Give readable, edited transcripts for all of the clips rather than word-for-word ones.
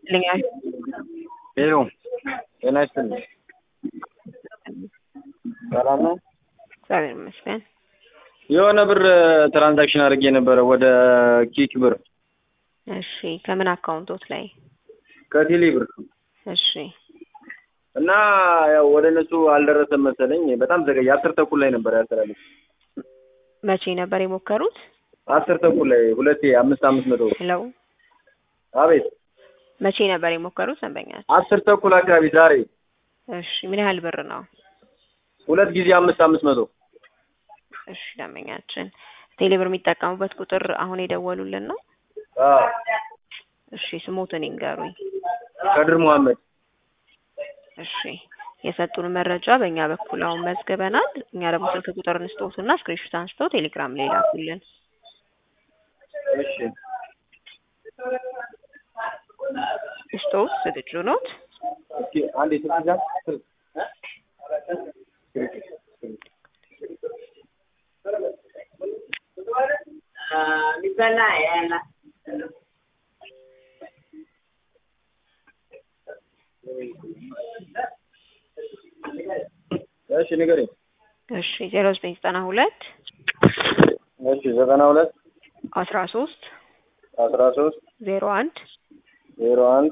ይልኛል ሄሎ ጤና ይስጥልኝ። ሰላም ነው? እግዚአብሔር ይመስገን። የሆነ ብር ትራንዛክሽን አድርጌ ነበረ ወደ ኪክ ብር። እሺ ከምን አካውንቶት ላይ? ከቴሌ ብር። እሺ እና ያው ወደ እነሱ አልደረሰም መሰለኝ። በጣም ዘገየ። 10 ተኩል ላይ ነበር ያስተላለፍ። መቼ ነበር የሞከሩት? 10 ተኩል ላይ ሁለቴ 500 ሄሎ አቤት። መቼ ነበር የሞከሩት ደንበኛችን? 10 ተኩል አካባቢ ዛሬ። እሺ ምን ያህል ብር ነው? ሁለት ጊዜ 500። እሺ ደንበኛችን ቴሌ ብር የሚጠቀሙበት ቁጥር አሁን የደወሉልን ነው? አዎ። እሺ ስሞትን ይንገሩኝ። ከድር መሐመድ። እሺ የሰጡን መረጃ በእኛ በኩል አሁን መዝግበናል። እኛ ደግሞ ስልክ ቁጥር እንስጦትና ስክሪንሾት አንስተው ቴሌግራም ላይ ላኩልን። እሺ ስቶት ዝግጁ ኖት? እስኪ አንዴ ትዝጋ። ሊበላ ያላ እሺ ንገረኝ። እሺ 0992 እሺ 92 13 13 01 01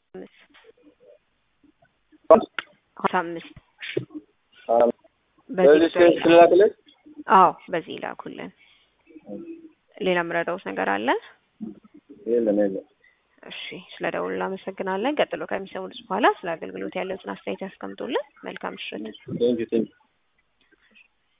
55 በዚህ ስልክ ልላክልህ? አዎ በዚህ ላኩልን። ሌላ ምረዳውስ ነገር አለ? የለም። እሺ ስለደውል እናመሰግናለን። ቀጥሎ ከሚሰሙት በኋላ ስለ አገልግሎት ያለውን አስተያየት ያስቀምጡልን። መልካም ምሽት። ቴንክ ዩ